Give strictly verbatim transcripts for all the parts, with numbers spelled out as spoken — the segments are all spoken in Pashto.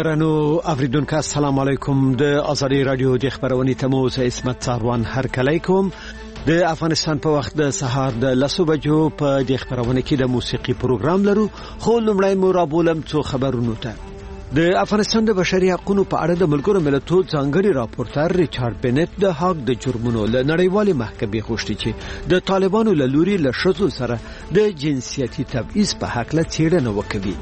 درنو اوریدونکو السلام علیکم. د ازادي رادیو د خبرونې تموز اسمت څاروان هر کله کوم د افغانستان په وخت د سهار د لسو بجو په د خبرونه کې د موسیقي پروګرام لرو. خو لمړی مو را بولم څو خبرونه ته. د افغانستان د بشري حقوقو په اړه د ملګرو ملتونو ځانګړي راپورټر ریچارډ بنت د حق د جرمونو له نړیوالې محکمې غوښتي چې د طالبانو له لوري له شذو سره د جنسیتي تبعیض په حق له څېړنه وکړي.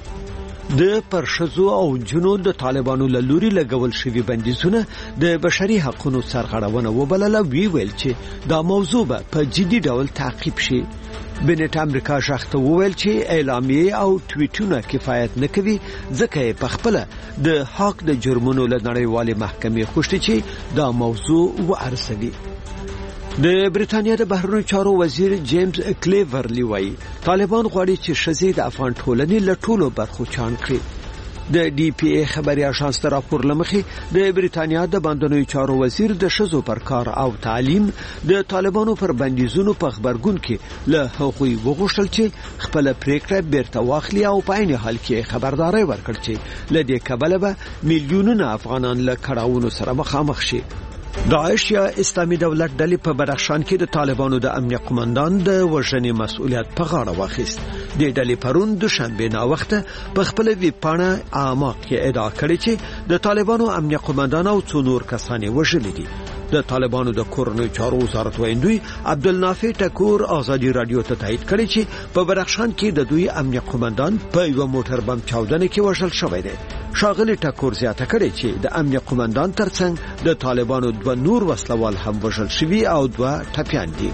د پرشزو او جنو د طالبانو له لوري لګول شوی بندیزونه د بشري حقوقو سرغړونه وبلله. وی ویل چې دا موضوع به په جدي ډول تعقیب شي. بنت امریکا شخته وویل چې اعلامیه او ټویټونه کفایت نه کوي، ځکه په خپل د حق د جرمونو له نړیوالې محکمې غوښتي چې دا موضوع وارسوي. د بریتانیا د بهرنیو چارو وزیر جیمز کلیورلی وایي طالبان غواړي چې ښځې د افغان ټولنې له ټولو برخو چاڼ کړي. د ډي پی ای خبري اژانس ته راپور لمخې د بریتانیا د بهرنیو چارو وزیر د ښځو پر کار او تعلیم د طالبانو پر بندیزونو په خبرګون کې له هغوی وغوښتل چې خپل پریکړه بیرته واخلي او په عین حال کې خبرداري ورکړي چې له دې کبله به میلیونونه افغانان له کړاوونو سره مخامخ شي. داعش یا اسلامي دولت ډلې په بدخشان کې د طالبانو د امنیت قومندان د وژنې مسؤلیت په غاړه واخیست. د ډلې پرون دوشنبه نا وخته په خپل وی پاڼه اعماق کې ادعا کړې چې د طالبانو امنیت قومندان او څو نور کسان وژل دي. د طالبانو د کورنیو چارو وزارت ویندوی عبدالنافع ټکور ازادي رادیو ته تایید کړی چې په بدخشان کې د دوی امنیت قومندان په یو موټر بم چاودنه کې وژل شوی دی. شاغلی ټکور زیاته کړی چې د امنیت قومندان ترڅنګ د طالبانو دوه نور وسلوال هم وژل شوي او دوه ټپیان دي.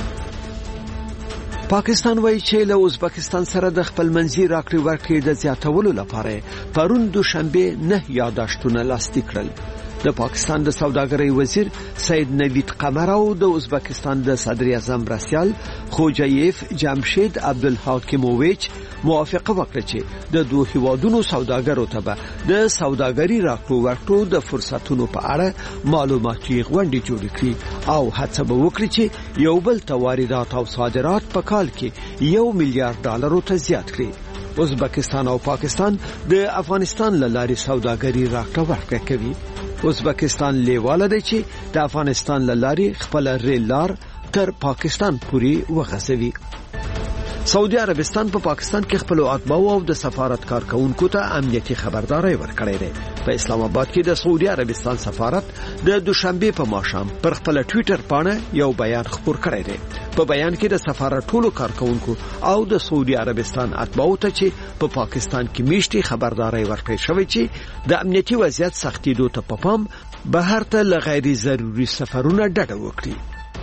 پاکستان وایي چې له ازبکستان سره د خپل منځي راکړې ورکړې د زیاتولو لپاره پرون دوشنبه نه یاداشتونه لاسلیک کړل. د پاکستان د سوداګرۍ وزیر سید نوید قمر او د ازبکستان د صدر اعظم رسیال خوجایف جمشید عبدالحاکموویچ موافقه وکړه چې د دوه هیوادونو سوداګرو ته به د سوداګرۍ راکړو ورکړو د فرصتونو په اړه معلوماتي غونډې جوړې کړي او هڅه به وکړي چې یو بل ته واردات او صادرات په کال کې یو میلیارډ ډالرو ته زیات کړي. ازبکستان او پاکستان د افغانستان له لارې سوداګرۍ راکړه ورکړه کوي. ازبکستان لیواله دی چې د افغانستان له لارې خپل ریل لار تر پاکستان پورې وغځوي. سعودي عربستان په پا پاکستان کې خپل اتباع او د سفارت کارکونکو ته امنیتي خبرداري ورکړې ده. په اسلام آباد کې د سعودي عربستان سفارت د دوشنبه په ماښام پر خپل ټوئیټر باندې یو بیان خپور کړی دی. په بیان کې د سفارت ټولو کارکونکو او د سعودي عربستان اتباع ته چې په پا پاکستان کې میشتي خبرداري ورکړې شوې چې د امنیتي وضعیت سختیدو ته په پام بهر ته لغیر ضروري سفرونه ډډه وکړي.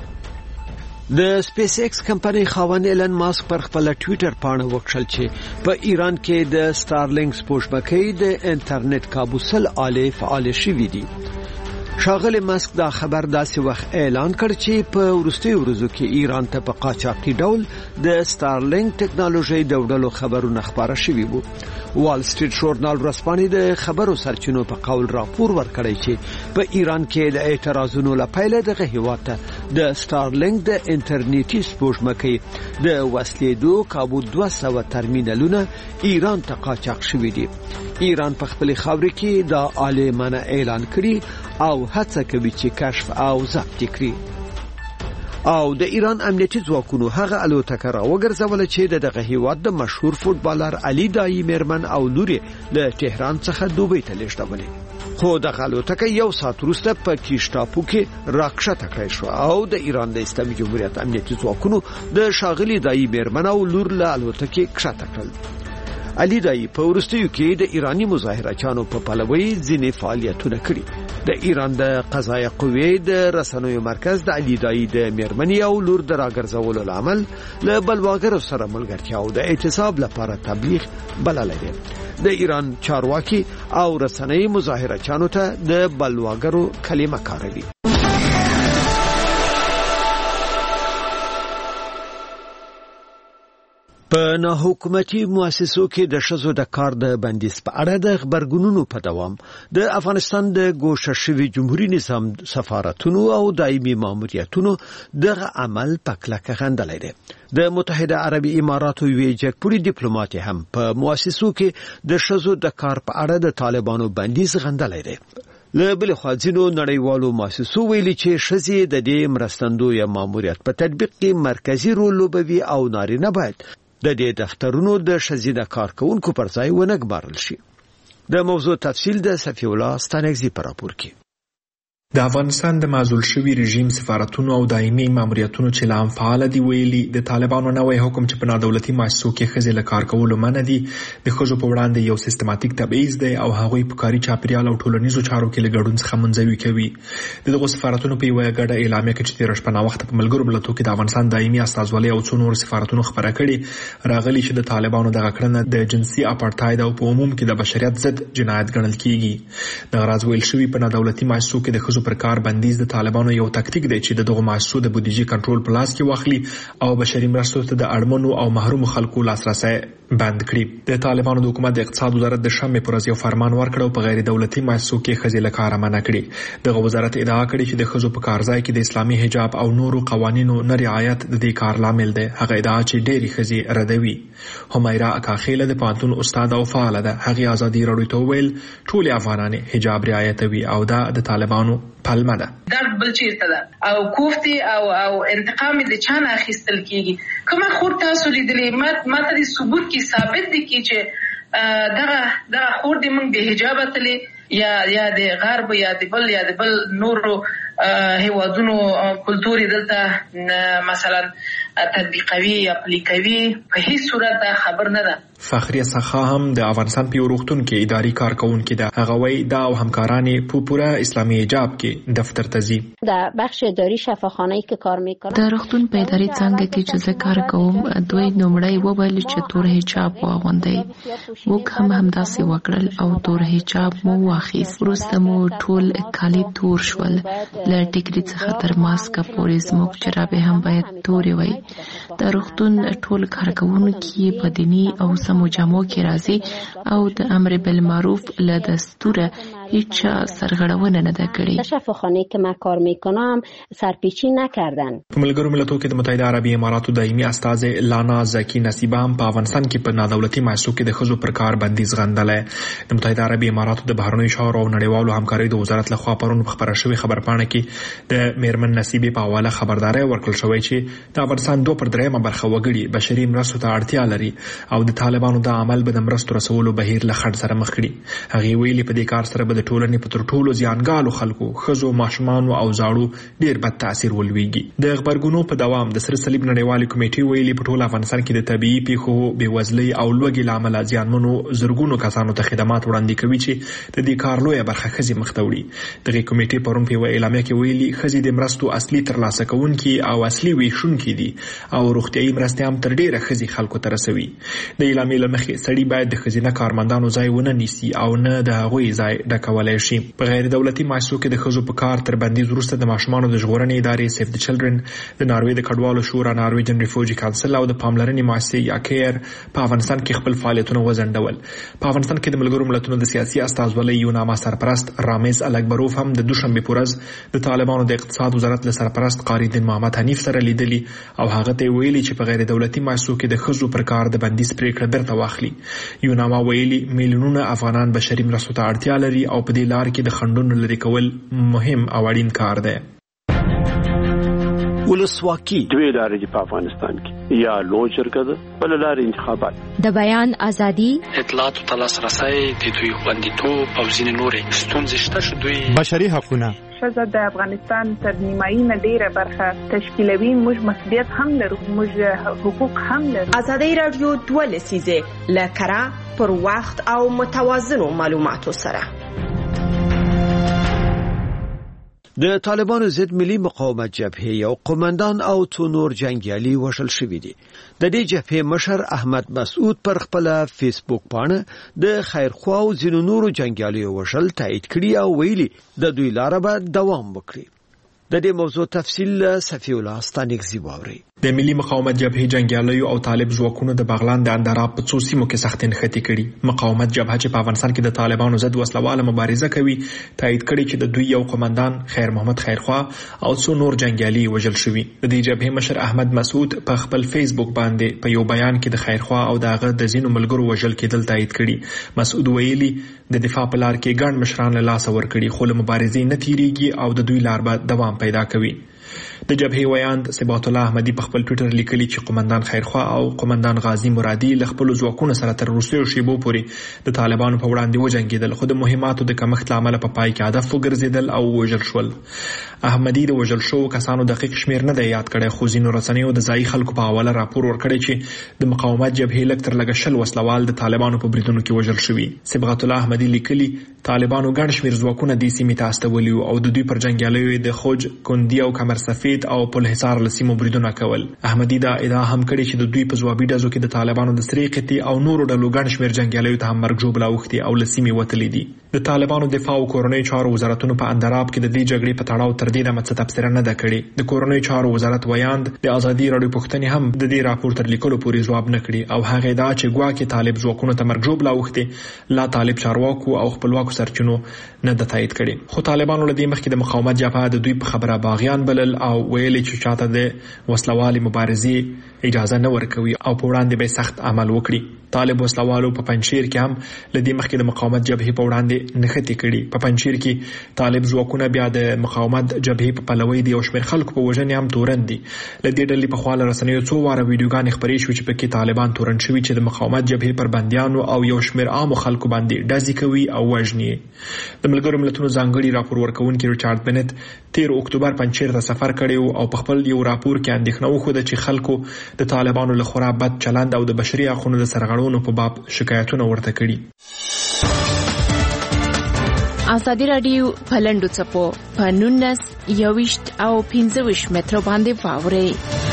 د سپیس ایکس کمپنۍ خاوند ایلن ماسک پر خپل ټوئیټر باندې وکړل چې په ایران کې د سټارلینک سپوږمکۍ د انټرنیټ کابوسل آلې فعال شوې دي. شاغلی ماسک دا خبر داسې وخت اعلان کړ چې په وروستي ورځو کې ایران ته په قاچاقي ډول د سټارلینک ټکنالوژي د وړلو خبرونه خبره شوي وو. وال سټریټ ژورنال ورځپاڼې د خبرو سرچینو په قول راپور ورکړی چې په ایران کې د اعتراضونو لپاره دغه هیواد ته د سټارلینک د انټرنیټي سپوږمکۍ د وسلېدو کابو دوه سوه ترمینلونه ایران ته قاچاق شوي دي. ایران په خپل خاورې کې د آلې منع اعلان کړي او هڅه کوي چې کشف او ضبط کړي. او د ایران امنیتي ځواکونو هغه الوتکه را وګرځول چې دغه هیواد د مشهور فوټبالر علي دایی میرمن او لوري له تهران څخه دوبۍ ته لیږدولې. خو دغه الوتکه یو ساعت وروسته په کیشټاپو کې راکښته کړای شو او د ایران د اسلامي جمهوریت امنیتي ځواکونو د شاغلي دایی میرمن او لور له الوتکې کښته کړل. علي دایی په وروستیو کې د ایرانی مظاهرچیانو په پلوي ځینې فعالیتونه کړي. د ایران د قضایه قوې د رسنیو مرکز د علي دایی د میرمنې او لور د راګرځولو لامل له بلواګرو سره ملګرتیا او د اعتصاب لپاره تبلیغ بللی دی. د ایران چارواکي او رسنۍ مظاهرچیانو ته د بلواګرو کلمه کاروي. په ناحکومتي مؤسسو کې د ښځو د کار د بندیز په اړه د خبرګونونو په دوام د افغانستان د ګوښه شوي جمهوریت نظام سفارتونو او دایمي ماموریتونو دغه عمل په کلکه غندلی دی. د متحده عربي اماراتو یوې جګپوړي ډیپلوماټ هم په مؤسسو کې د ښځو د کار په اړه د طالبانو بندیز غندلی دی. له بل خوا ځینو نړیوالو مؤسسو ویلي چې ښځې د دې مرستندویه ماموریت په تطبیق کې مرکزي رول لوبوي او نارینه باید د دې دفترونو د ښځینه کارکونکو پر ځای ونه ګمارل شي. د موضوع تفصیل د صفی الله ستانکزي په راپور کې. د افغانستان د معزول شوي رژیم سفارتونو او دایمي ماموریتونو چې لا هم فعال دي ویلي د طالبانو نوی حکم چې په نادولتي مؤسسو کې ښځې له کار کولو منع دي د ښځو په وړاندې یو سیستماتیک تبعیض دی او هغوی په کاري چاپیریال او ټولنیزو چارو کې له ګډون څخه منزوي کوي. د دغو سفارتونو په یوه ګډه اعلامیه کې چې تېره شپه ناوخته په ملګرو ملتونو کې د افغانستان دایمي استازولۍ او څو نور سفارتونو خبره کړې راغلي چې د طالبانو دغه کړنه د جنسي اپارټاید او په عموم کې د بشریت ضد جنایت ګڼل کیږي. دغه راز ویل شوي په نادولتي مؤسسو کې د ښځو پر کار بندیز د طالبانو یو تاکتیک دی چې دغه مؤسسو د بودیجې کنټرول په لاس کې واخلي او بشري مرستو ته د اړمنو او محروم خلکو لاسرسی بند کړي. د طالبانو د حکومت د اقتصاد وزارت د شنبې پر ورځ یو فرمان ورکړ او په غیر دولتي مؤسسو کې ښځې له کاره منع کړي. دغه وزارت ادعا کړې چې د ښځو په کارځای کې د اسلامي حجاب او نورو قوانینو نه رعایت د دې کار لامل دی. هغه ادعا چې ډېری ښځې ردوي. همیرا اکاخیله د پوهنتون استاد او فعاله ده. هغې ازادي راډیو ته وویل ټولې افغانانې حجاب رعایتوي او دا د طالبانو پلمه ده. درد بل چیرته ده او کوفتي او او انتقام د چانه اخیستل کیږي. کومه خور تاسو لیدلې ما ما ته ثبوت کی ثابت دي کی چې دغه دغه خور دې موږ به حجاب تلې یا یا د غرب یا د بل یا د بل نورو هیوادونو کلتوري دلته مثلا تطبیقوي یا اپلیکوي په هیڅ صورت خبر نه ده. فخریه سخا هم د افغانستان په روغتون کې اداري کارکونکې ده. هغه وایي دا او همکارانې په پوره اسلامي حجاب کې دفتر ته ځي. در بخش اداری شفاخانه‌ای که کار میکنم در روغتون په اداري څانګه کې چې زه کار کوم دوی نومړی وویل چې تور حجاب واغوندئ. موږ هم همداسې وکړل او تور حجاب مو واخیست. وروسته مو ټول کالي تور شول. له ټیکري څخه تر ماسکه پورې زموږ جرابې هم باید تورې وي. د روغتون ټول کارکوونکي په دیني او سمو جامو کې راځي او د امر بالمعروف له دستوره هیچ سرغړونه نه ده کړې. شفاخانه‌ای که من کار میکنم سرپیچی نکردن. په ملګرو ملتونو کې د متحده عربي اماراتو دایمي استازه لانا زکی نصیبه هم په افغانستان کې په نادولتي مؤسسو کې د ښځو پر کار بندیز غندلی. د متحده عربي اماراتو د بهرنیو چارو او نړیوالو همکاریو د وزارت لخوا پرون په خبره شوې خبرپاڼه کې د میرمن نصیبې په حواله خبرداری ورکړل شوی چې د افغانستان دوه پر درېیمه برخه وګړي بشري مرستو ته اړتیا لري او د طالبانو د عمل به د مرستو رسولو بهیر له خنډ سره مخ کړي. هغې ویلي په دې کار سره به د ټولنې په تر ټولو زیانګالو خلکو ښځو ماشومانو او زاړو ډېر بد تاثیر ولویږي. د غبرګونو په دوام د سره صلیب نړیوالې کمیټې ویلي په ټول افغانستان کې د طبیعي پیښو بېوزلۍ او لوږې له امله زیانمنو زرګونو کسانو ته خدمات وړاندې کوي چې د دې کار لویه برخه ښځې مخ ته وړي. دغې کمیټې پرون په یوه اعلامیه کې ویلي ښځې د مرستو اصلي ترلاسه کوونکي او اصلي ویشونکي دي او روغتیایي مرستې هم تر ډېره ښځې خلکو ته رسوي. د اعلامیې له مخې سړي باید د ښځینه کارمندانو ځای ونه نیسي او نه د هغوی ځای ډکولی شي. په غیر دولتي مؤسسو کې د ښځو په کار تر بندیز وروسته د ماشومانو د ژغورنې ادارې سیف د چلډرن، د ناروې د کډوالو شورا، نارویجن ریفوجي کانسل او د پاملرنې مؤسسې یا کیر په افغانستان کې خپل فعالیتونه وځنډول. په افغانستان کې د ملګرو ملتونو د سیاسي استازولۍ یوناما سرپرست رامز الکبروف هم د دوشنبې په ورځ د طالبانو د اقتصاد وزارت له سرپرست قاری الدین محمد حنیف سره لیدلي او هغه ته ویلي چې په غیر دولتي مؤسسو کې د ښځو پر کار د بندیز پریکړه بیرته واخلي. یوناما ویلي میلیونونه افغانان بشري مرستو ته اړتیا لري او په دې لار کې د خنډونو لرې کول مهم او اړین کار دی. ولسواکي دوی لارې په افغانستان کې یا لوی جرګه ده بل لارې انتخابات، د بیان ازادي، اطلاعاتو ته لاسرسی، د دوی خوندیتوب او ځینې نورې ستونزې شته چې دوی بشري حقونه ښځه د افغانستان تر نیمایي نه ډېره برخه تشکیلوي. موږ مسؤلیت هم لرو، موږ حقوق هم لرو. ازادي راډیو دوه لسیزې له کره پر وخت او متوازنو معلوماتو سره. د طالبانو ضد ملي مقاومت جبهه یو قومندان او څو نور جنگیالي وژل شوي دي. د دې جبهې مشر احمد مسعود پر خپل فیسبوک باندې د خیرخوا او ځینو نورو جنگیالیو وژل تایید کړي او ویلي د دوی لاره به دوام وکړي. د دې موضوع تفصیل صفی الله ستانکزي واوري. د ملي مقاومت جبهې جنګیالیو او طالب ځواکونو د بغلان د اندراب په څو سیمو کې سخت نښتې کړي. مقاومت جبهه چې په افغانستان کې د طالبانو ضد وسلواله مبارزه کوي تایید کړي چې د دوی یو قومندان خیر محمد خیرخوا او څو نور جنګیالي وژل شوي. د دې جبهې مشر احمد مسعود په خپل فیسبوک باندې په یو بیان کې د خیرخوا او د هغه د ځینو ملګرو وژل کېدل تایید کړي. مسعود ویلي د دفاع په لار کې ګڼ مشران له لاسه ورکړي خو له مبارزې نه تیریږي او د دوی لار به دوام پیدا کوي. د جبهې ویاند صباح الله احمدي په خپل ټویټر لیکلي چې قومندان خیرخوا او قومندان غازی مرادي له خپل ځواکونو سره تر وروستیو شیبو پورې د طالبانو په وړاندې وجنګېدل خو د مهماتو د کمښت له امله په پای کې هدف وګرځېدل او وژل شول. احمدي د وژل شوو کسانو دقیق شمیر نه دی یاد کړی خو ځینو رسنیو د ځایي خلکو په حواله راپور ورکړی چې د مقاومت جبهې لږ تر لږه شل وسلوال د طالبانو په بریدونو کې وژل شوي. صبغت الله احمدي لیکلي طالبانو ګڼ شمیر ځواکونه دې سیمې ته استولي او د دوی پر جنګیالیو د خوج کندي او کمر سفید او پل حصار له سیمو بریدونه کول. احمدي دا ادعا هم کړې چې د دوی په ځوابي ډزو کې د طالبانو د سرې قطې او نورو ډلو ګڼ شمیر جنګیالیو ته هم مرګ ژوبله اوښتي او له سیمې وتلي دي. د طالبانو دفاع او کورنیو چارو وزارتونو په اندراب کې د دې جګړې په تړاو تر دې دمه څه تبصره نه ده کړې. د کورنیو چارو وزارت ویاند د ازادي راډیو پوښتنې هم د دې راپور تر لیکلو پورې ځواب نه کړي او هغه ادعا چې ګواکې طالب ځواکونو ته مرګ ژوبله اوښتي لا طالب چارواکو او خپلواکو سرچینو نه ده تایید کړي. خو طالبانو له دې مخکې د مقاومت جبهه د دوی په خبره باغیان بلل او ویلي چې چاته د وسلوالې مبارزې اجازه نه ورکوي او په وړاندې به سخت عمل وکړي. طالب وسلوالو په پنجشیر کې هم له دې مخکې د مقاومت جبهې په وړاندې نښتې کړي. په پنجشیر کې طالب ځواکونه بیا د مقاومت جبهې په پلوي د یو شمېر خلکو په وژنې هم تورن دي. له دې ډلې پخوا له رسنیو څو واره ویډیوګانې خپرې شوې چې پکې طالبان تورن شوي چې د مقاومت جبهې پر بندیانو او یو شمېر عامو خلکو باندې ډزې کوي او وژني. د ملګرو ملتونو ځانګړي راپور ورکوونکي ریچارډ بنت تیر اکتوبر پنجشیر ته سفر کړی او په خپل یو راپور کې اندېښنه وښوده چې خلکو د طالبانو له خورا بد چلند او د بشري حقونو د سرغړونو په باب شکایتونه ورته کړي. ازادي راډیو په لنډو څپو په نولس یوویشت او پنځه ویشت مترو باندې واورئ.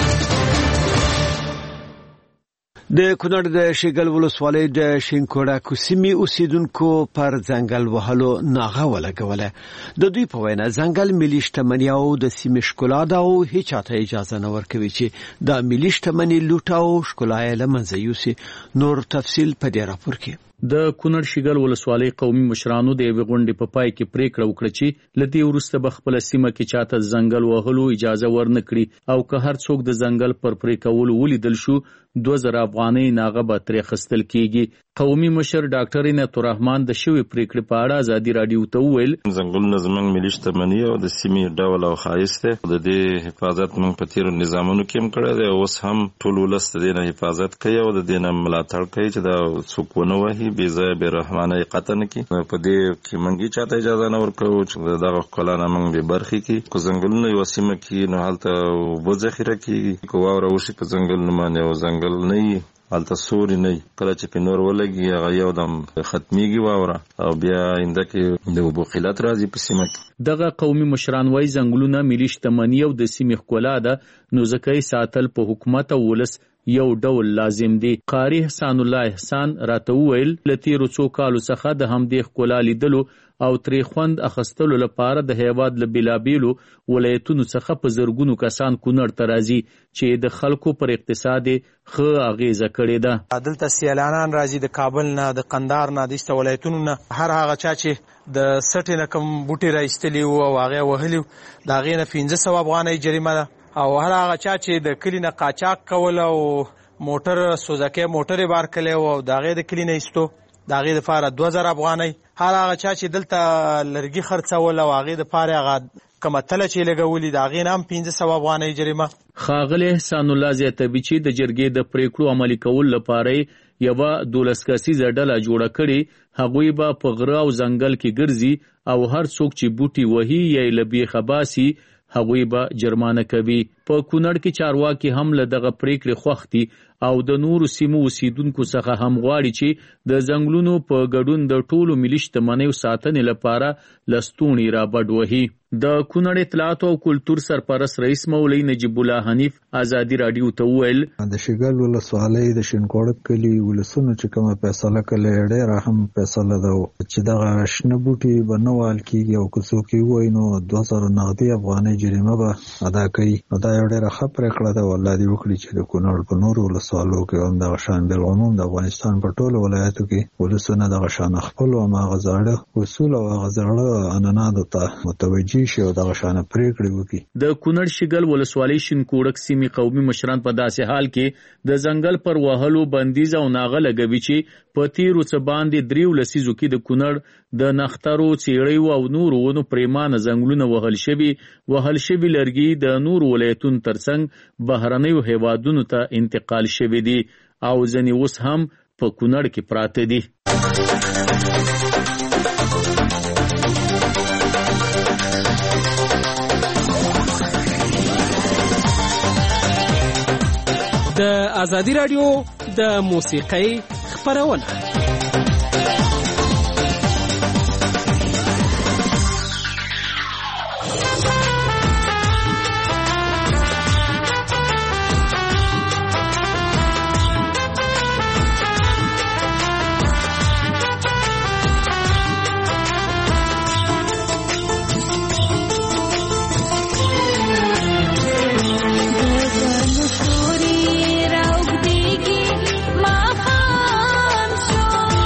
د کونړ د شیګل ولسوالۍ د شینکوړه کوسمي اوسیدونکو پر ځنګل وهلو ناغه ولګوله. د دوی په وینا ځنګل ملي شتمني او د سیمې ښکلا ده او هیڅ چاته اجازه نه ورکوي چې د ملي شتمني لوټ او ښکلا یې له منځه یوسي. نور تفصیل په دې راپور کې. د کونړ شیګل ولسوالۍ قومي مشرانو د یوې غونډې په پای کې پریکړه وکړه چې له دې وروسته به خپله سیمه کې چاته ځنګل وهلو اجازه ورنه کړي او که هر څوک د ځنګل پر پرې کولو ولیدل شو دوه زره افغانۍ ناغه به ترې اخیستل کېږي. قومي مشر ډاکټر عنایت الرحمن د شوې پریکړې په اړه ازادي راډیو ته وویل ځنګلونه زموږ ملي شتمني او د سیمې ډول او ښایست دی. د دې حفاظت موږ په تیرو نظامونو کې هم کړی دی. اوس هم ټول ولس د دې نه حفاظت کوي او د دې نه ملاتړ کوي چې دا څوک ونه وهي بې ځایه بې رحمانه یې قطع نه کړي. په دې کې موږ چاته اجازه نه ورکوو چې دغه ښکلا نه موږ بې برخې کړي. که ځنګلونه یوه سیمه کې نو هلته اوبه ذخیره کېږي. که واوره وشي په ځنګلونو باندې او ځنګل نه وي هلته سوري نه وي کله چې په نور ولګي هغه یو دم ختمیږي واوره او بیا آینده کې د اوبو قلت راځي په سیمه کې. دغه قومي مشران وایي ځنګلونه ملي شتمني او د سیمې ښکلا ده نو ځکه یې ساتل په حکومت او ولس یو ډول لازم دی. قاری حسن الله احسان راته وویل له تیرو څو کالو څخه د همدې ښکلا لیدلو او ترې خوند اخیستلو لپاره د هیواد له بېلابېلو ولایتونو څخه په زرګونو کسان کونړ ته راځي چې د خلکو پر اقتصاد ښه اغیزه کړې ده. دلته سیلانیان راځي د کابل نه د قندهار نه د ایسته ولایتونو نه. هر هغه چا چې د سټې نه کوم بوټي راایستلي وو او هغه وهلي د هغې نه پنځه سوه افغانۍ جریمه ده او هر هغه چا چې د کلي نه قاچاق کول او موټر سوزکۍ موټر یې بار کلی و او د هغې د کلي نه ایستو د هغې دپاره دوه زره افغانۍ. هر هغه چا چې دلته لرګي خرڅول او هغې دپاره هغه کومه تله چې یې لګولي د هغې نه هم پنځه سوه افغانۍ جریمه. ښاغلی احسان الله زیاتوي چې د جرګې د پریکړو عملي کولو لپاره یوه دولس کسیزه ډله جوړه کړې. هغوی به په غره او ځنګل کې ګرځي او هر څوک چې بوټي وهي یا یې له بیخه باسي هغوی به جرمانه کوي. په کونړ کې چارواکي هم له دغه پریکړې خوښ دي او د نورو سیمو اوسیدونکو څخه هم غواړي چې د ځنګلونو په ګډون د ټولو ملي شتمنیو ساتنې لپاره لستوڼي را بډ وهي. د کونړ اطلاعاتو او کلتور سرپرست رئیس مولوي نجیب الله حنیف ازادي راډیو ته وویل د شیګل ولسوالۍ د شینکوړه کلي ولسونو چې کومه فیصله کړې ډېره هم فیصله ده چې دغه شنه بوټي به نه وهل کېږي او که څوک یې ووایي نو دوه زره نغدي افغانۍ جریمه به ادا کوي. نو دا یو ډېره ښه پرېکړه ده. والله دې وکړي چې د کونړ په نورو ولسوالو کې هم دغه شان بالعموم د افغانستان په ټولو ولایاتو کې ولسونه دغه شان خپلو هماغه زاړه اصول او هغه زاړه عنعناتو ته متوجه شي او دغه شان پرېکړې وکړي. د کونړ شګل ولسوالۍ شینکوړک سیمې قومي مشران په داسې حال کې د ځنګل پر وهلو بندیز او ناغه لګوي چې په تیرو څه باندې دریو لسیزو کې د کونړ د نخترو څېړیو او نورو ونو پریمانه ځنګلونه وهل شوي وهل شوي لرګي د نورو ولایتونو ترڅنګ بهرنیو هیوادونو ته انتقال شوي دي او ځینې اوس هم په کونړ کې پراته دي. د ازادي رادیو د موسیقۍ خپرونه Story, Rauk Digi, Mahan Show.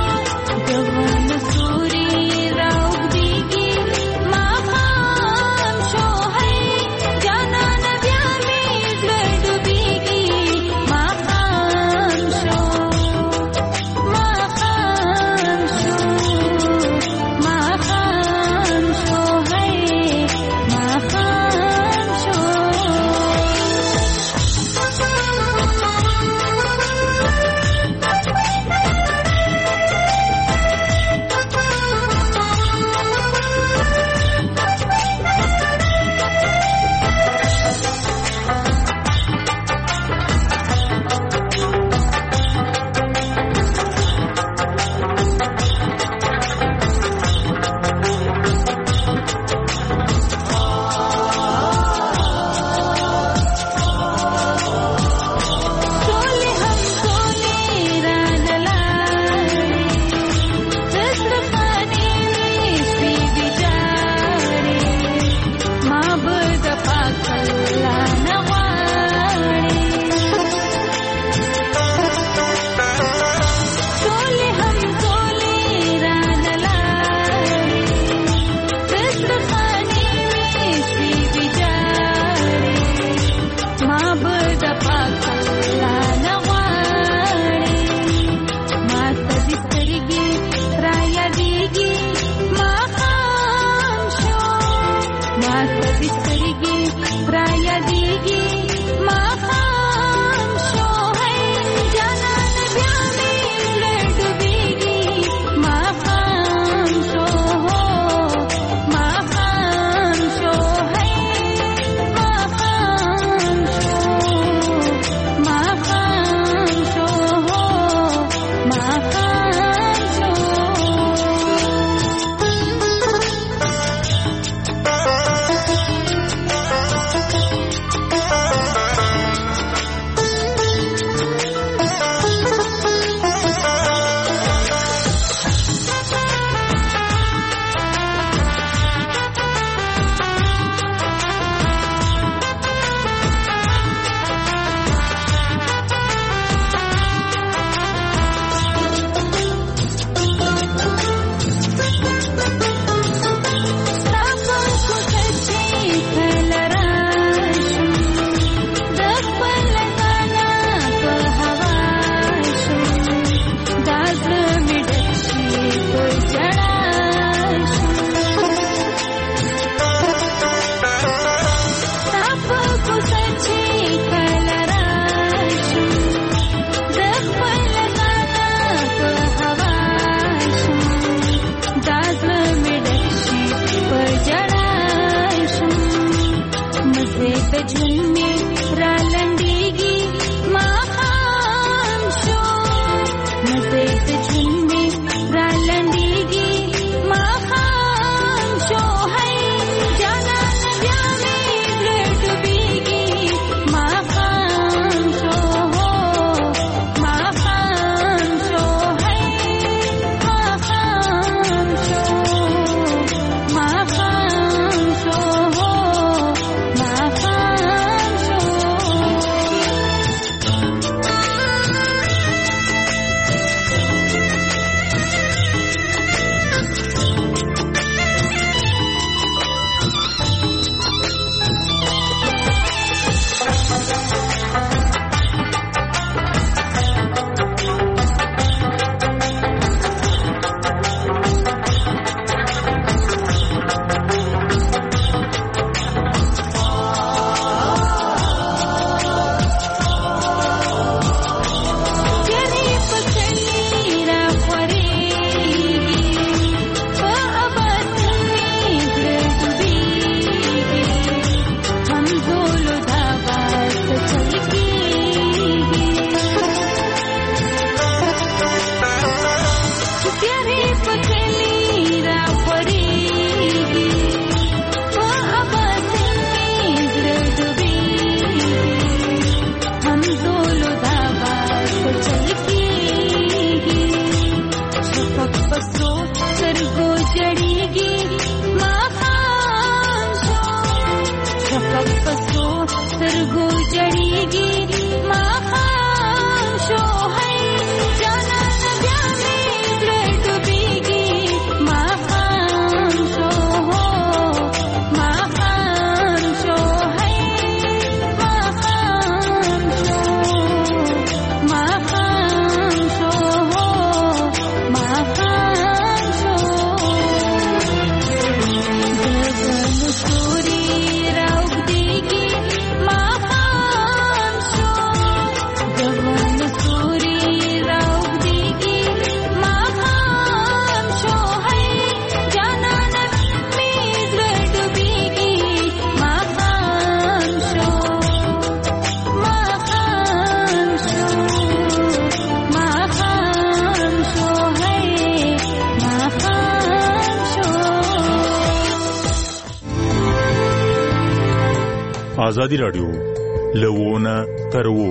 ازادي راډیو لوونه ترو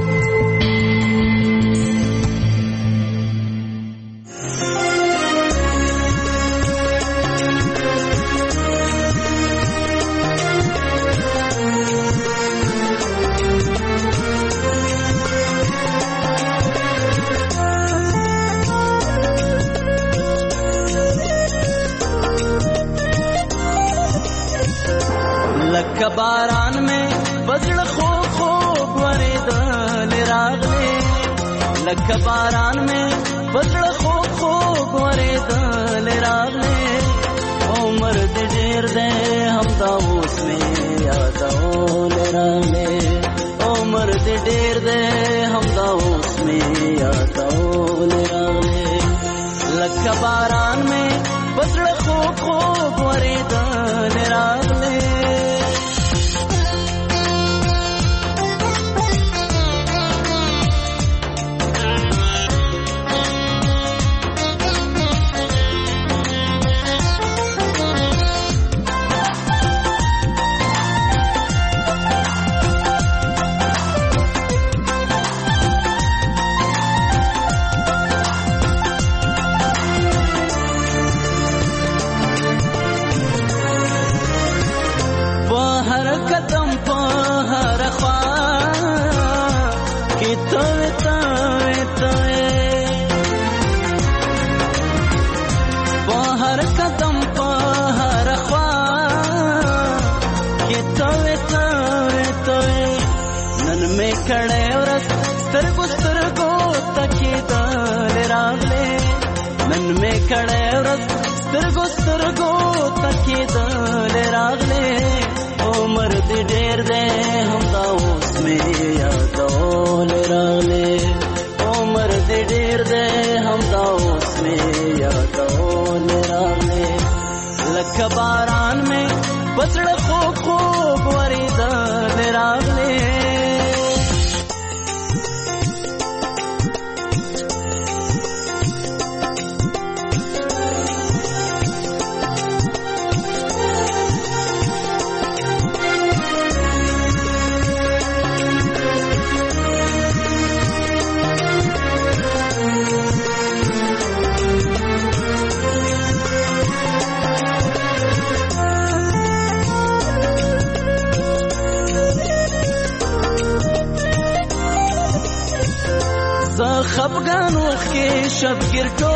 बारान में बजड़ खो खो वरेदल रागले लख बारान में बजड़ खो खो वरेदल रागले उमर देर दे हम दाऊस में यादौल रागले उमर देर दे हम दाऊस में यादौल रागले लख बारान में बजड़ खो खो वरेदल रागले سترگو سترگو تکی دل راغلے عمر دی ډیر دے هم دا اوس میں یادول راغلے عمر دی ډیر دے هم دا اوس میں یادول راغلے لکھ باران میں بچڑ خو خو وری دل راغلے خفغان وخی شب گرتو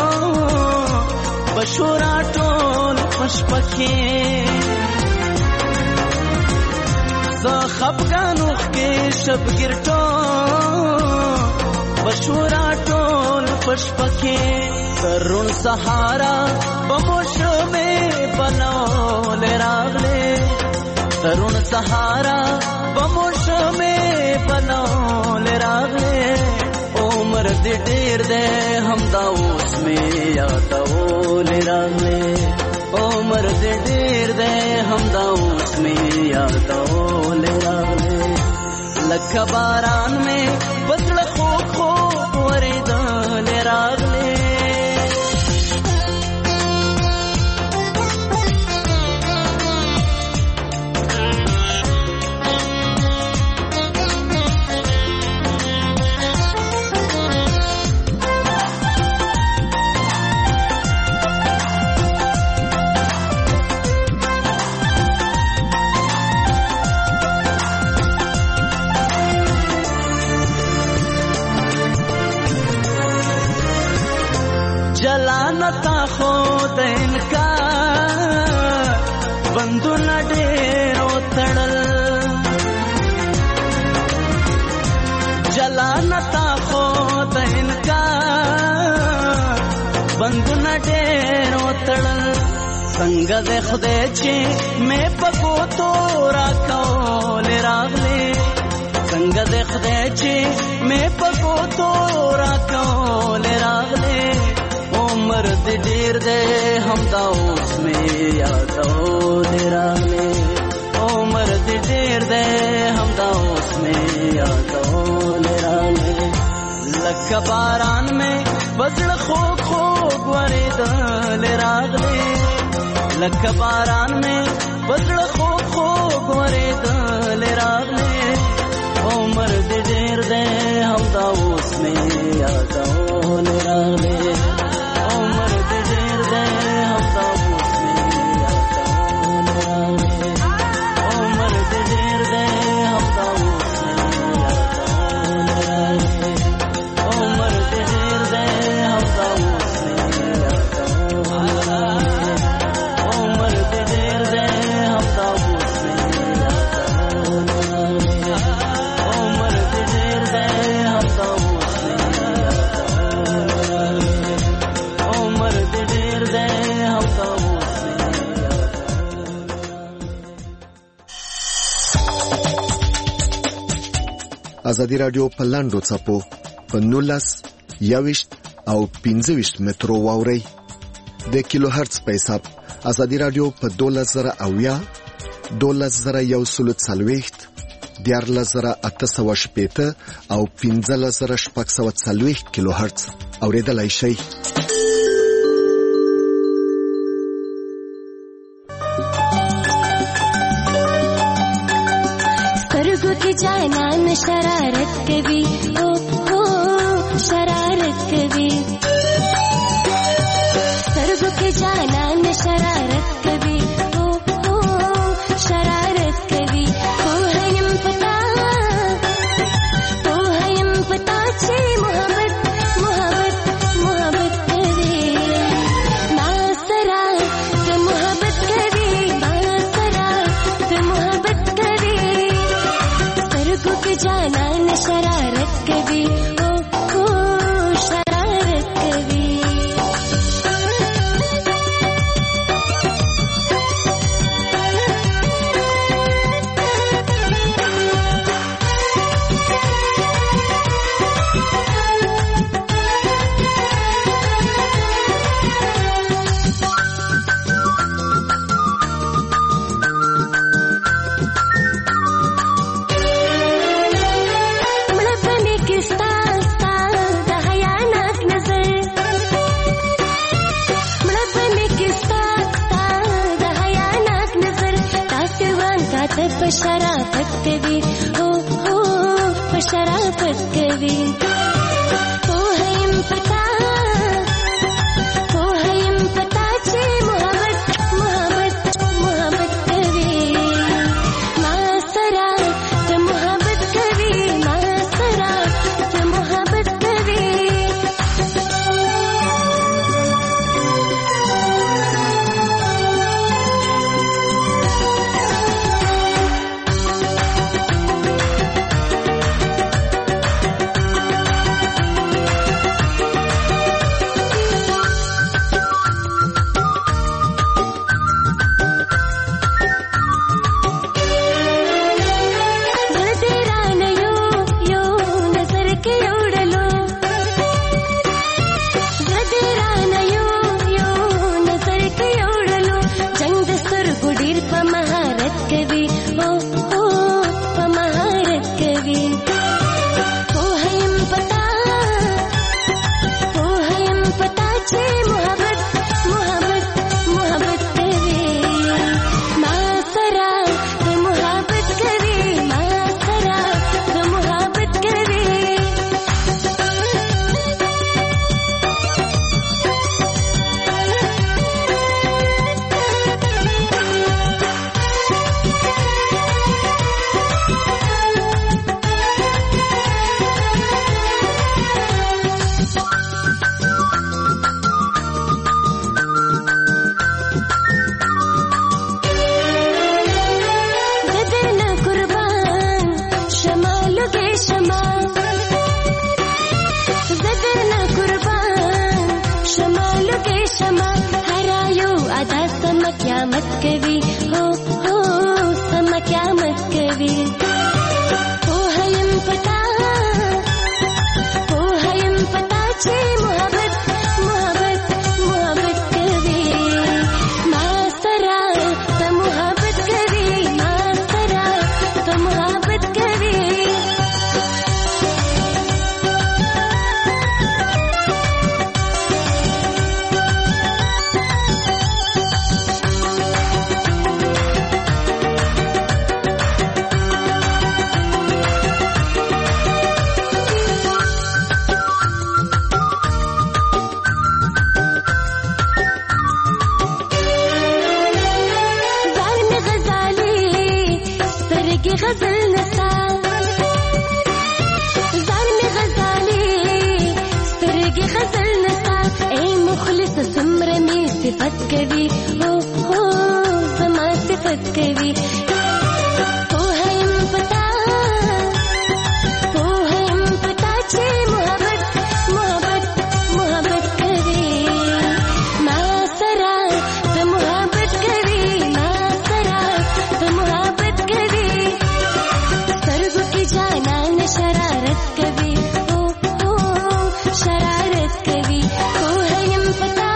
بشورا ټول پشپکی ز خفغان وخی شب گرتو بشورا ټول پشپکی ترون سهارا بموش میں بنو لراغلے ترون سهارا بموش میں بنو لراغلے عمر دی ډیر دے هم دا اوس میں یادول راغلے عمر دی ډیر دے هم دا اوس میں یادول راغلے لکھ باران میں بچڑ خو خو وریدل راغلے जलानता खुद इनका बंधु न डेरो तड़ल जलानता खुद इनका बंधु न डेरो तड़ल संग दे खुदे चे मैं पको तो राखौल रागले संग दे खुदे चे मैं पको तो राखौल रागले उमर दी ډیر دے هم دا اوس میں یادول راغلے عمر دی ډیر دے هم دا اوس میں یادول راغلے لکھ باران میں بزړ خو خو وریدل راغلے لکھ باران میں بزړه خو خو ګورې دل راغلې عمر دې ډېر دی همدا اوس مې یادول راغلې عمر دې ډېر دی همدا اوس مې یادول راغلې عمر دې ډېر دی همدا اوس مې یادول راغلې عمر دې ډېر دی همدا اوس مې یادول راغلې عمر دې ډېر دی همدا اوس مې یادول راغلې عمر دې ډېر دی همدا اوس مې یادول راغلې عمر دې ډېر دی همدا اوس مې ازادي رادیو په لاندو څپو په نولس یوشت او پنځه ویشت مترو واوري د کیلو هرتز په حساب ازادي رادیو په دولس زره اویا دولس زره یو سلو څلوېښت دیارلس زره اته سوه شپېته او پنځلس زره شپږ سوه څلوېښت کیلو هرتز اوریدلای شئ. سترګو کې جانان شرارت کوي او او شرارت کوي سترګو کې جانان شرارت کوي او او شرارت کوي خو هم پتا خو هم پتا چې محبت محبت محبت کوي ما سره ته محبت کوي ما سره ته محبت کوي سترګو کې جانان شرارت کوي او او شرارت کوي مړه کې ستا ستا د حیا ناک نظر مړه کې ستا ستا د حیا ناک نظر تاسو وان کاته په شرافت کوي او او په شرافت کوي خو هم پتا خو هم پتا چې محبت محبت محبت کوي ما سره ته محبت کوي ما سره ته محبت کوي صفت کوي هو هو زما صفت کوي هو هم پتا هو هم پتا چې محبت محبت محبت کوي ما سره د محبت کوي ما سره د محبت کوي سترګو کې جانان شرارت کوي هو هو شرارت کوي هو هم پتا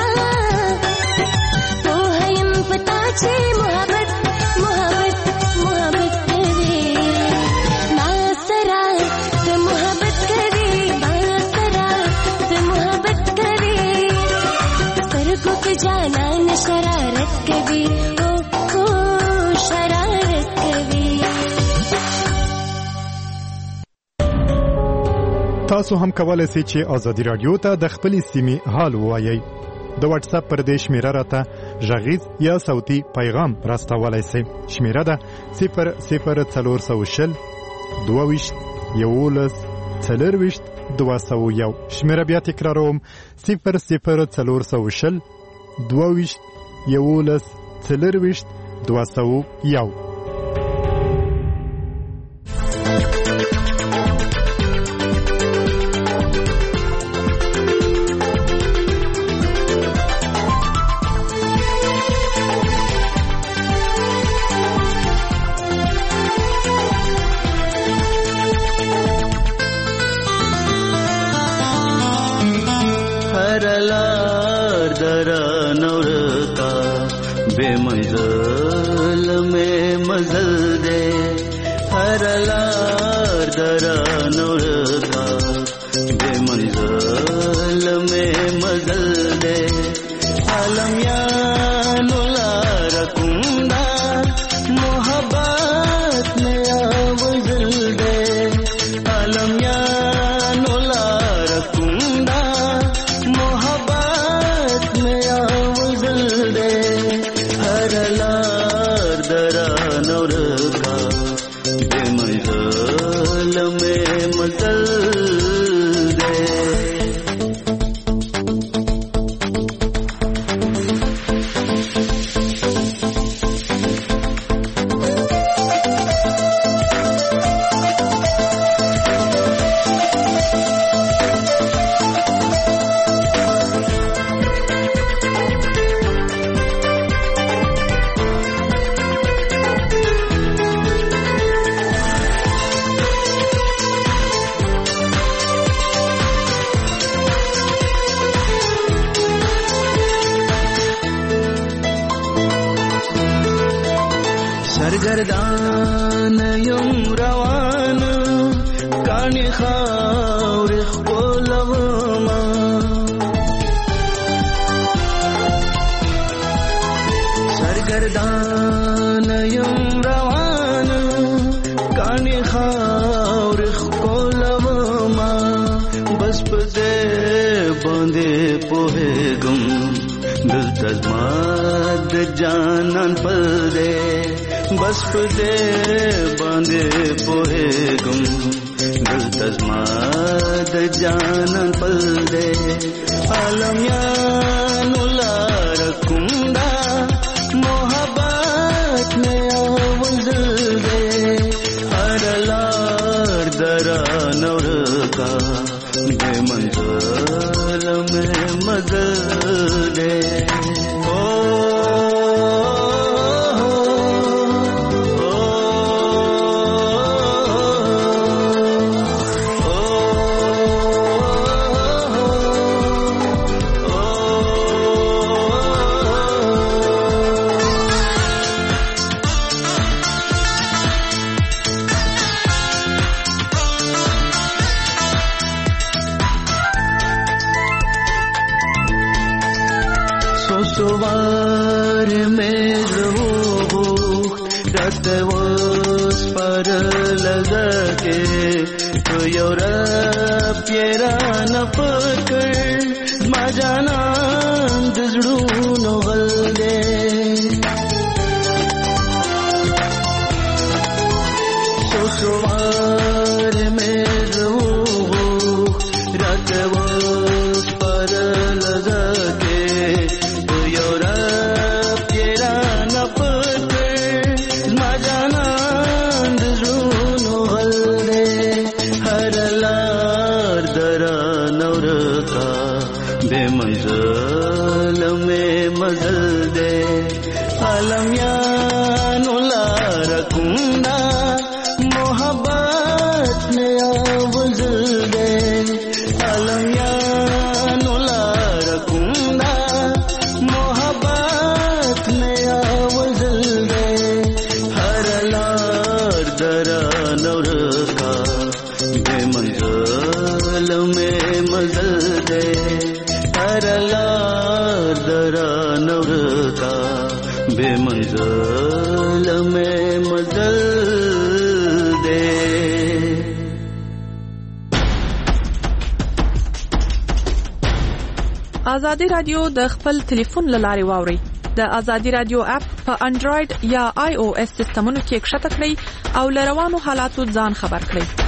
هو هم پتا چې محبت محبت محبت کوي ما سره د محبت کوي ما سره د محبت کوي سترګو کې جانان شرارت کوي هو هو شرارت کوي. تاسو هم کولای شئ چې ازادي رادیو ته د خپل سیمې حال ووایئ. د واتس اپ پر دې شمیره راته غږیز یا صوتي پیغام راستولای شئ. شمیره ده صفر صفر څلور سوه شل دوه ویشت یولس څلور ویشت دوه سوه یو. شمیره بیا تکراروم صفر صفر څلور سوه شل دوه ویشت یولس څلور ویشت دوه سوه یو. سرګردان یم روان کانی خاور خپلوما سرګردان یم روان کانی خاور خپلوما بس پدې باندې پوهېږم دلته زما د جانان پدې بس پدې باندې پوهېږم دلته زما د جانان پدې عالم یانو لار کومدا محبت مې اول دې هر لار دران ورکا دې منزل مې مزل دې سوار میں رو رات وس پر لگا کے تو یورا پیرا نہ پکڑ ما جانا دزڑو نو غل دے سو سوار میں رو رات وس پر لگا کے Llorar درا نورکا بے منزل میں مزل دے عالمیان لار کندا محبت نیا وزل دے عالمیان لار کندا محبت نیا وزل دے ہر لار درا نورکا بے منزل میں مزل دے ہر لار درا نورکا بے منزل میں مزل دے. ازادي رادیو د خپل ټلیفون لارې واوري. د ازادي رادیو اپ په انډراید یا آی او اس سیستمونو کې کښته کړئ او لروانو حالاتو ځان خبر کړئ.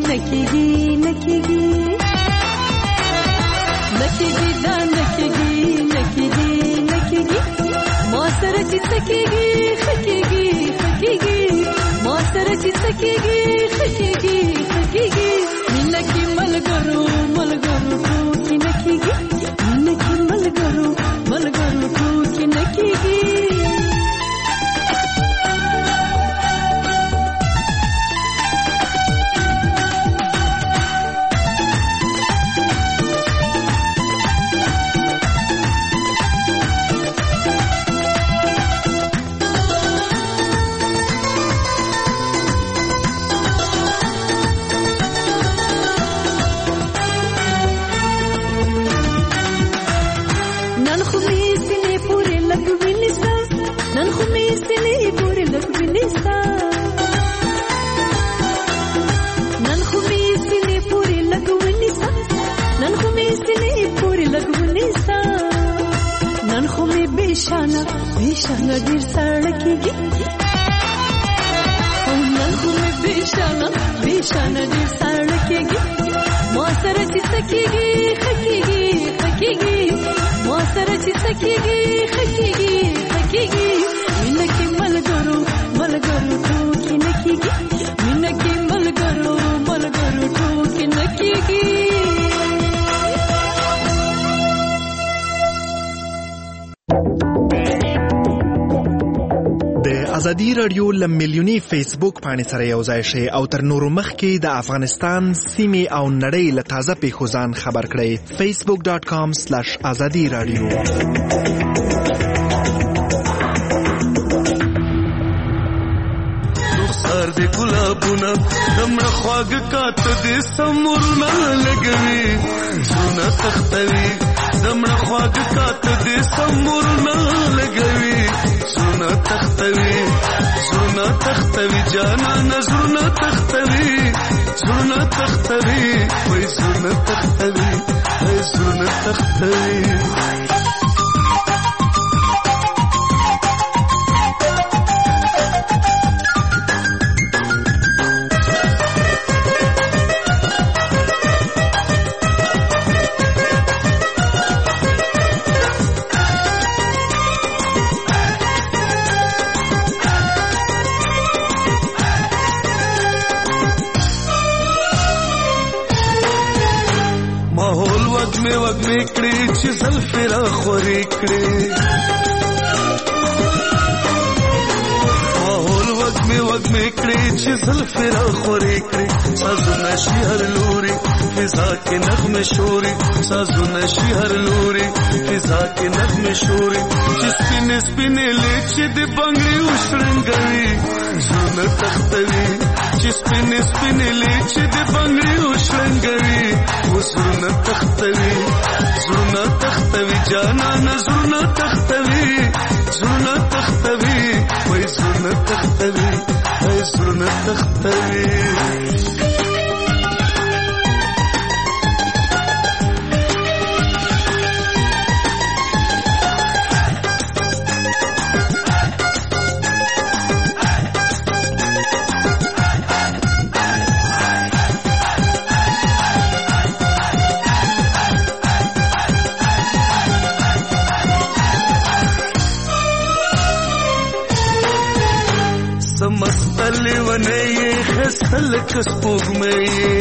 نکیږي نکیږي نکیږي دا نکیږي نکیږي نکیږي ما سره چې سکیږي خکیږي خکیږي ما سره چې سکیږي خکیږي خکیږي نکي ملګرو ملګرو ټوکی نکیږي نکي ملګرو ملګرو ټوکی نکیږي بیشانه بیشانه ډیر سړکیږي او نن خو مې بیشانه بیشانه ډیر سړکیږي ما سره چې سکیږي خکیږي خکیږي ما سره چې سکیږي خکیږي خکیږي مینه کې ملګرو ملګرو ټوکی نکیږي مینه کې ملګرو ملګرو ټوکی نکیږي ازادي رادیو له میلیوني فیسبوک باندې سره یو ځای شي او تر نورو مخکې د افغانستان سیمې او نړۍ له تازه پیښو ځان خبر کړئ facebook dot com slash azadi radio سر دې ګلابونه دمړه خواږه کاته دې سمورونه لګوي زونه تختوي دمړه خواږه کاته دې سمورونه لګوي زونه تختوي زونه تختوي جانا نزونه تختوي زونه تختوي وای زونه تختوي وای زونه تختوي وږمې وږمې کړې چې زلفې را خورې کړې ماحول وږمې وږمې کړې چې زلفې را خورې کړې سازونه شي هر لوري فضا کې نغمې شوري سازونه شي هر لوري فضا کې نغمې شوري چې سپینې سپینې لیچې د بنګړي وشرنګوي زړونه تختوي چې سپینې سپینې لیچې د بنګړي وشرنګوي زړونه تختوي زړونه تختوي جانا زړونه تختوي زړونه تختوي وای زړونه تختوي وای زړونه تختوي समस्तले वने ये खसल कसपुग में ये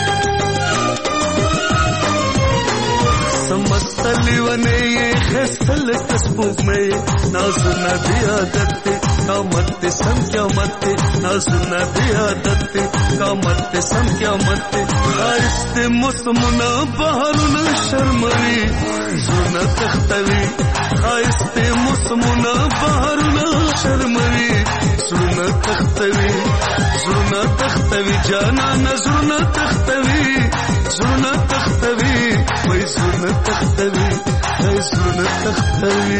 समस्तले वने ये खसल कसपुग में ये नाज़ुना दिया दत्ते कामत्ते सम क्या मत्ते नाज़ुना दिया दत्ते कामत्ते सम क्या मत्ते आरिस्ते मुसमुना बहारुना शर्मरी जुना तख्तवी आरिस्ते मुसमुना बहारुना शर्मरी زړونه تختوي زړونه تختوي جانا زړونه تختوي زړونه تختوي وای زړونه تختوي وای زړونه تختوي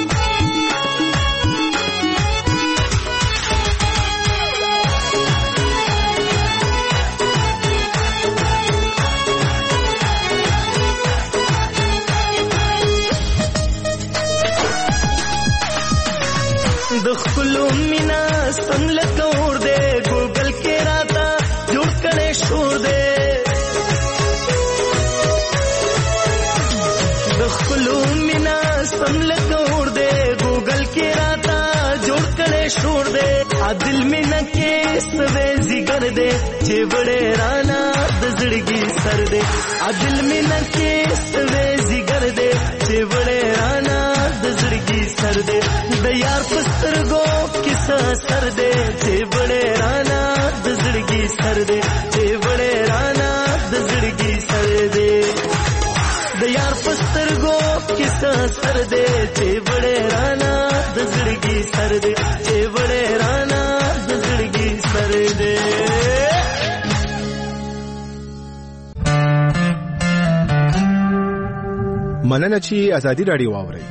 خپلو مینا سم لکه اور دی ګوګل کې راته جوړ کړی شور دی د خپلو مینا سم لکه اور دی ګوګل کې راته جوړ کړی شور دی عادل مینا کې سوي زیګر دی چې وړې رانا د زړګي سر دی عادل مینا کې سوي زیګر دی چې وړې رانا د زړګي سر دی د یار پسترګو کیسه سر دی چې وړې رانا د زړګي سر دی چې وړې رانا د زړګي سر دی د یار پسترګو کیسه سر دی چې وړې رانا د زړګي سر دی چې وړې رانا د زړګي سر دی مننه چې ازادي راډیو واورئ.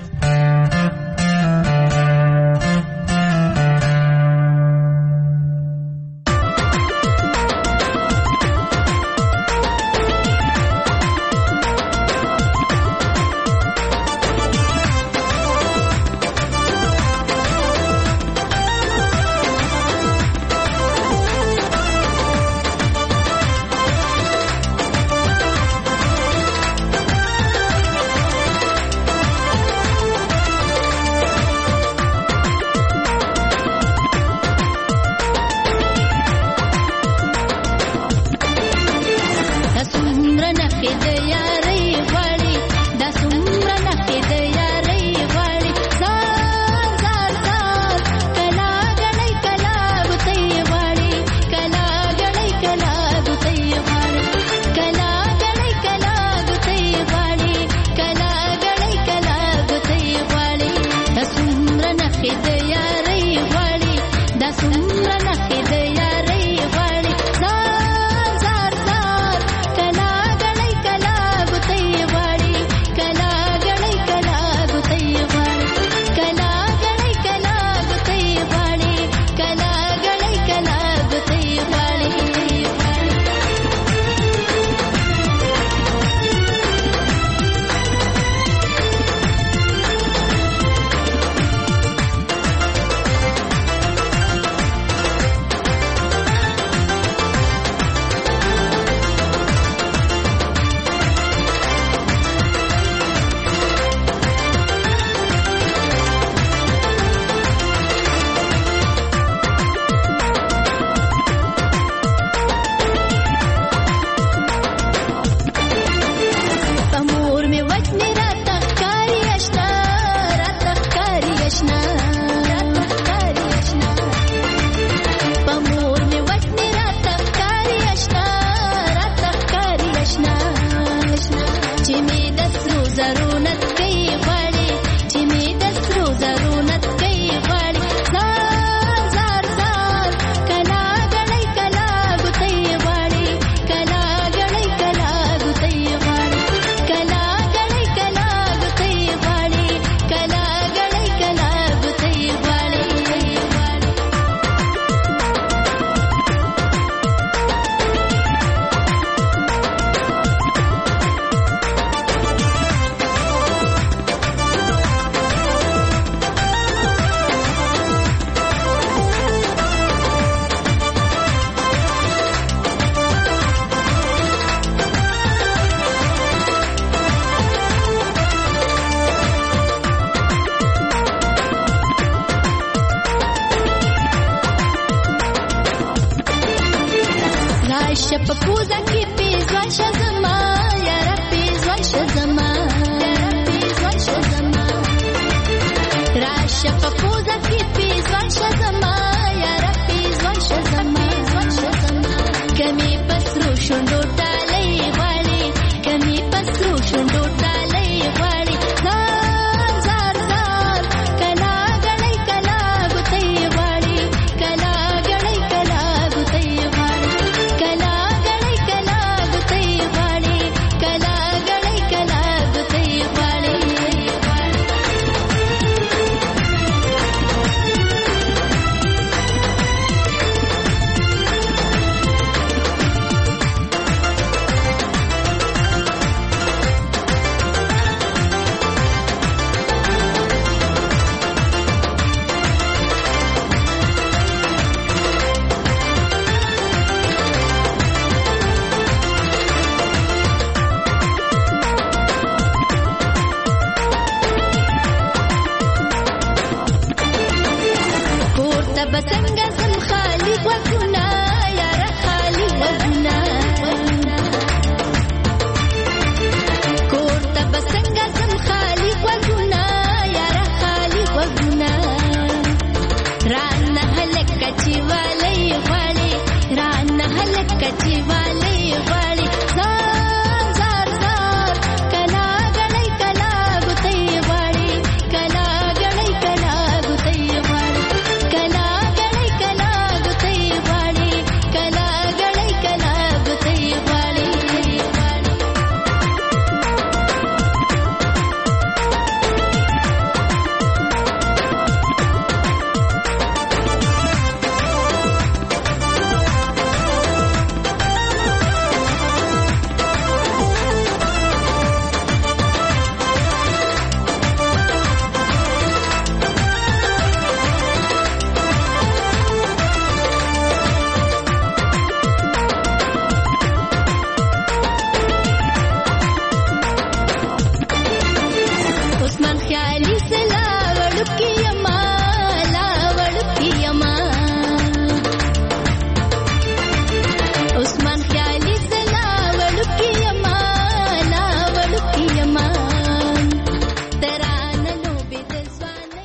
بس